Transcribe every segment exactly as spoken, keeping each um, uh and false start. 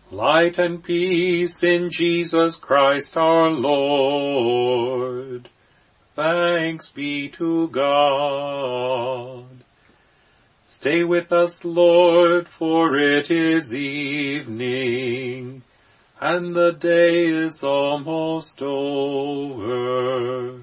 Light and peace in Jesus Christ our Lord. Thanks be to God. Stay with us, Lord, for it is evening, and the day is almost over.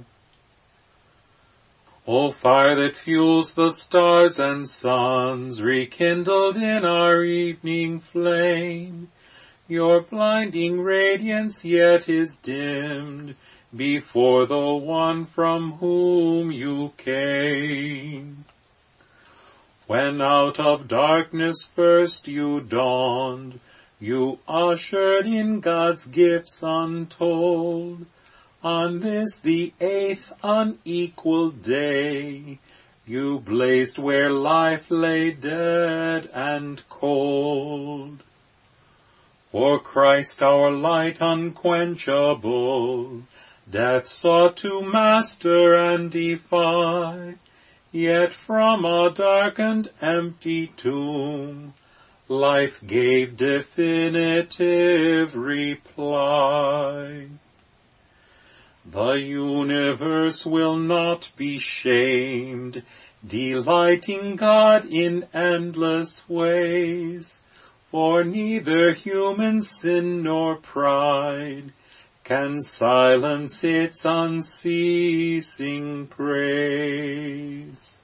O fire that fuels the stars and suns, rekindled in our evening flame, your blinding radiance yet is dimmed before the one from whom you came. When out of darkness first you dawned, you ushered in God's gifts untold. On this, the eighth unequaled day, you blazed where life lay dead and cold. For Christ our light unquenchable, death sought to master and defy, yet from a dark and empty tomb, life gave definitive reply. The universe will not be shamed, delighting God in endless ways, for neither human sin nor pride can silence its unceasing praise.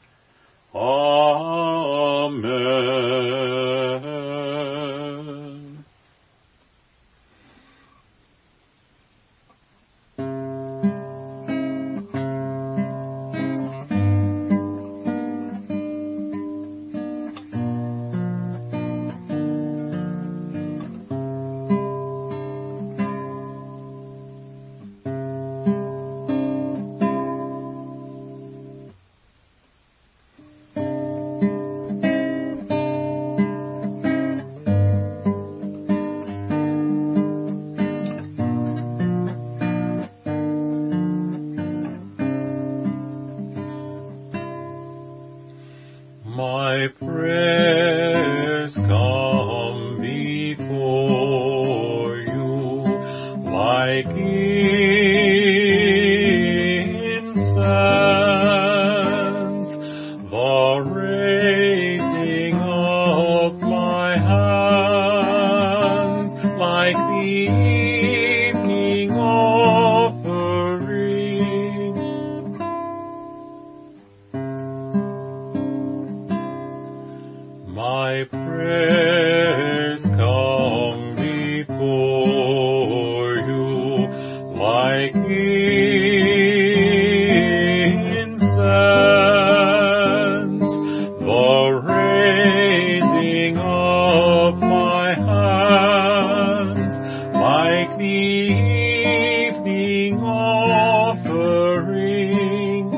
Amen. My prayers come before you like incense, the raising of my hands like the evening offering. My prayers come before you like incense, the raising of my hands like the evening offering.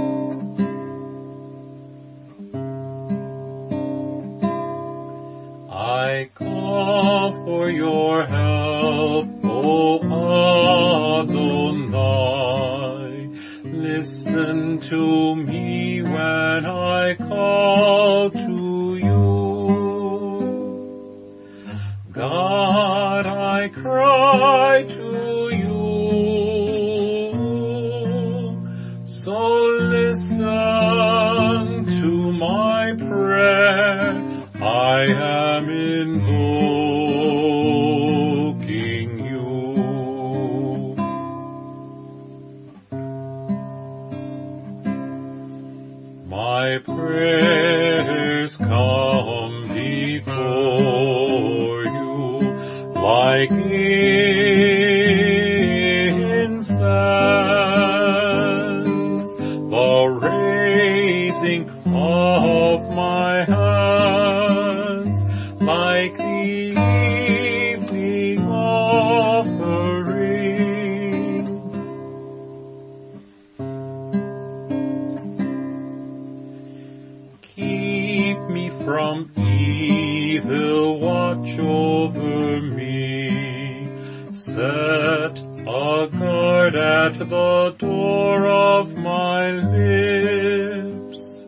I call for your help, O Adonai. Listen to me when I call to you. God, I cry to you. So listen to my prayer. I am invoking you. My prayers come before you like incense, the raising of my hands like the evening offering. Keep me from evil, watch over me. Set a guard at the door of my lips.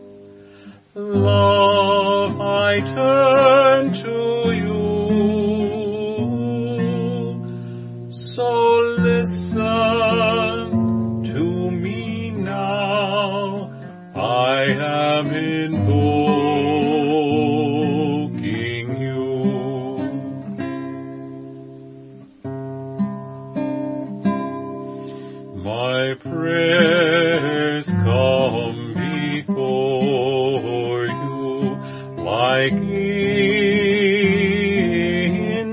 Love, I turn to you.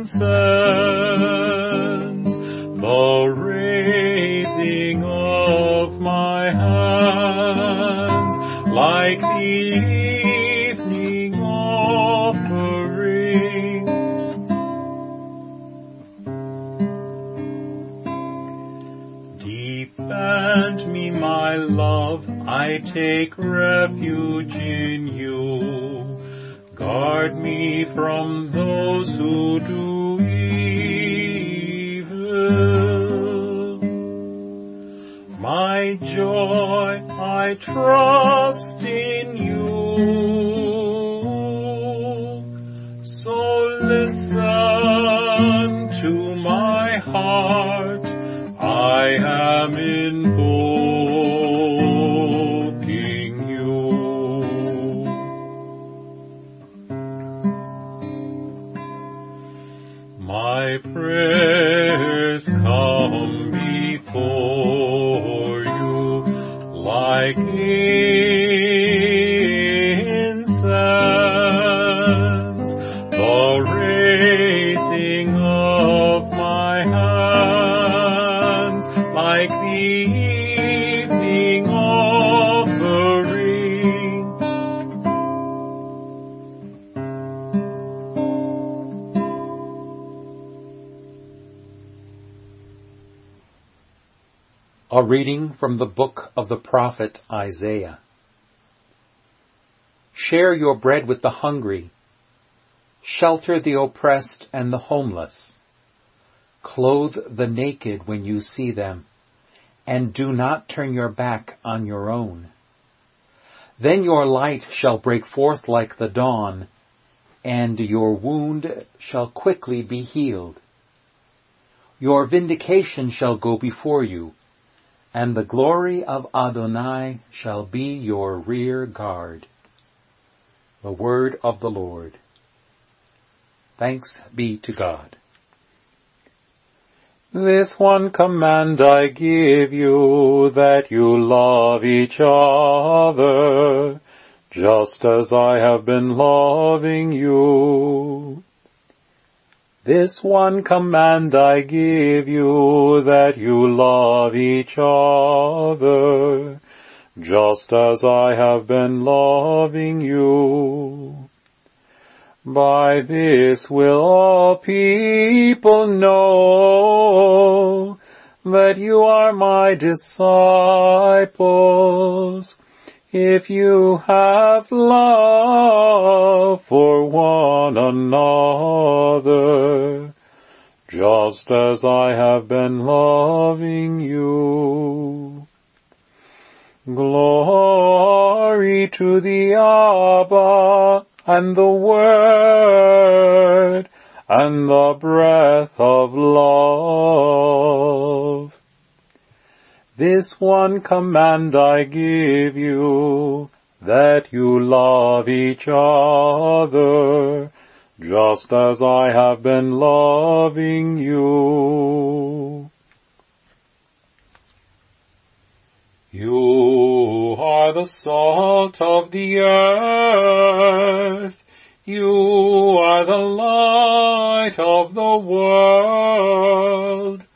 incense, the raising of my hands, like the evening offering. Defend me, my love, I take refuge in you. Guard me from those who do evil. My joy, I trust in you. So listen to my heart, I am invoking you. My prayers come before you like incense, the raising of my hands, like the evening offering. A reading from the book of the prophet Isaiah. Share your bread with the hungry. Shelter the oppressed and the homeless. Clothe the naked when you see them, and do not turn your back on your own. Then your light shall break forth like the dawn, and your wound shall quickly be healed. Your vindication shall go before you, and the glory of Adonai shall be your rear guard. The word of the Lord. Thanks be to God. This one command I give you, that you love each other, just as I have been loving you. This one command I give you, that you love each other, just as I have been loving you. By this will all people know that you are my disciples, if you have love for one another, just as I have been loving you. Glory to the Abba, and the Word, and the breath of love. This one command I give you, that you love each other, just as I have been loving you. You are the salt of the earth. You are the light of the world.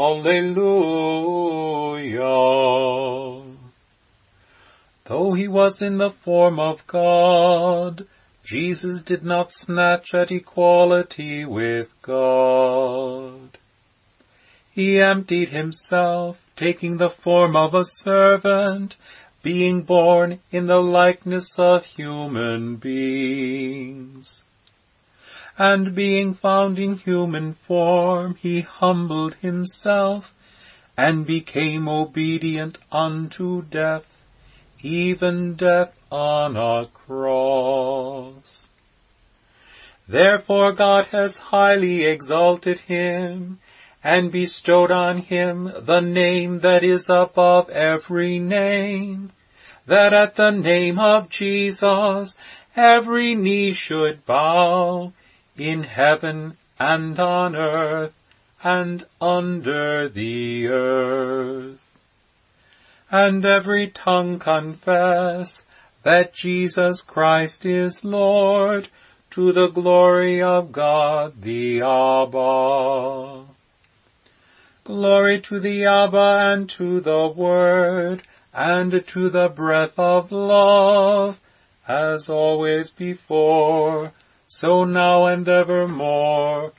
Alleluia. Though he was in the form of God, Jesus did not snatch at equality with God. He emptied himself, taking the form of a servant, being born in the likeness of human beings. And being found in human form, he humbled himself, and became obedient unto death, even death on a cross. Therefore God has highly exalted him, and bestowed on him the name that is above every name, that at the name of Jesus every knee should bow, in heaven and on earth and under the earth. And every tongue confess that Jesus Christ is Lord, to the glory of God the Abba. Glory to the Abba, and to the Word, and to the breath of love, as always before, so now and evermore.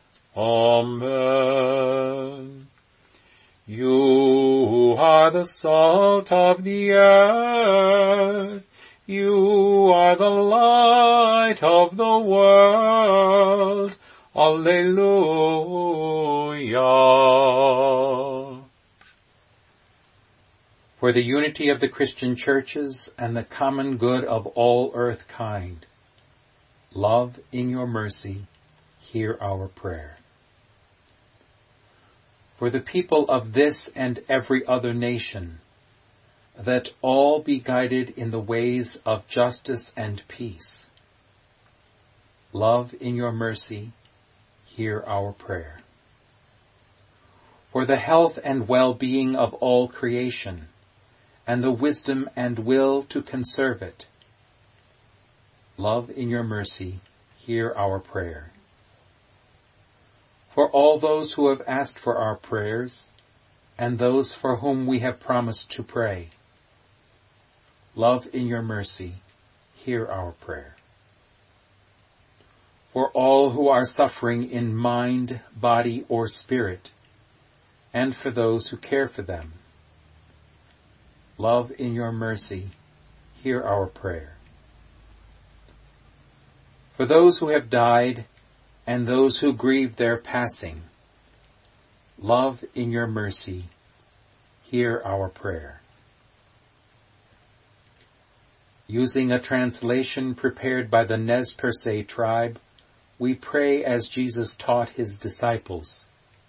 Amen. You are the salt of the earth. You are the light of the world. Alleluia. For the unity of the Christian churches and the common good of all earth kind, love, in your mercy, hear our prayer. For the people of this and every other nation, that all be guided in the ways of justice and peace, love, in your mercy, hear our prayer. For the health and well-being of all creation, and the wisdom and will to conserve it, love, in your mercy, hear our prayer. For all those who have asked for our prayers, and those for whom we have promised to pray, love, in your mercy, hear our prayer. For all who are suffering in mind, body, or spirit, and for those who care for them, love, in your mercy, hear our prayer. For those who have died, and those who grieve their passing, love, in your mercy, hear our prayer. Using a translation prepared by the Nez Perce tribe, we pray as Jesus taught his disciples.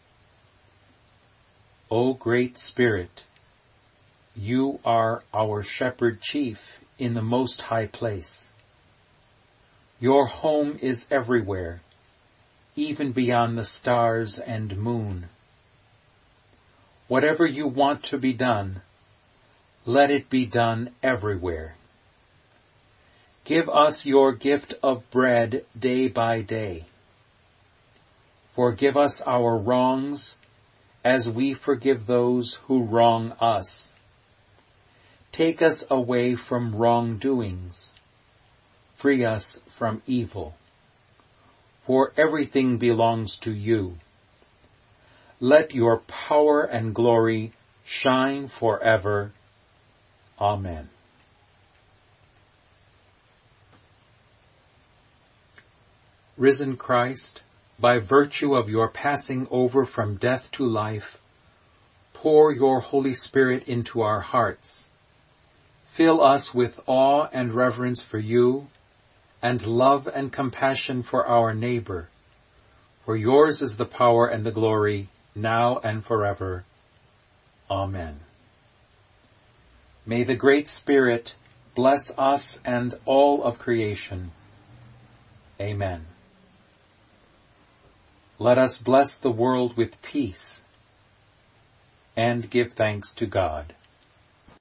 O great Spirit, you are our shepherd chief in the most high place. Your home is everywhere, even beyond the stars and moon. Whatever you want to be done, let it be done everywhere. Give us your gift of bread day by day. Forgive us our wrongs, as we forgive those who wrong us. Take us away from wrongdoings. Free us from evil. For everything belongs to you. Let your power and glory shine forever. Amen. Risen Christ, by virtue of your passing over from death to life, pour your Holy Spirit into our hearts. Fill us with awe and reverence for you, and love and compassion for our neighbor. For yours is the power and the glory, now and forever. Amen. May the great Spirit bless us and all of creation. Amen. Let us bless the world with peace and give thanks to God.